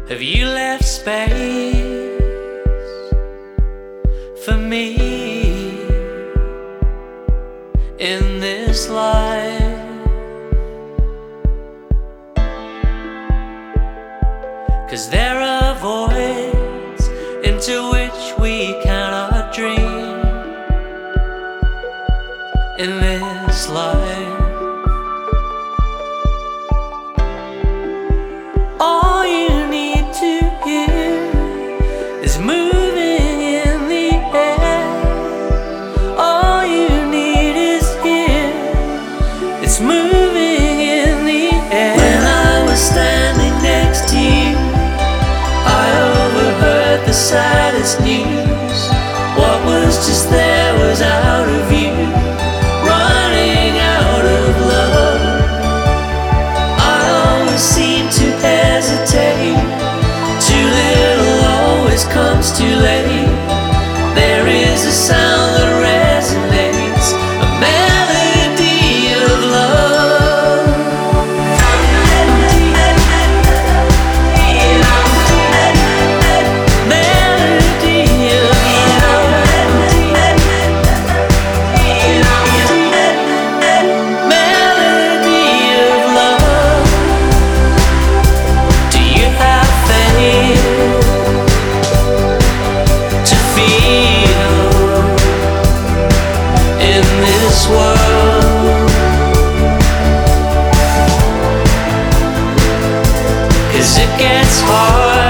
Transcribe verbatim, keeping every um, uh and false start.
Have you left space for me in this life? 'Cause there are voids into which we cannot dream in this life. All you need to hear is moving in the air. All you need is here, it's moving in the air. When I was standing next to you, I overheard the saddest news. What was just there was out of view, running out of love. I always seem to hesitate. Too little always comes too late. There is a sound that resonates, a melody of love. Melody of love. Melody of love. Do you have faith to feel in this world? 'Cause it gets hard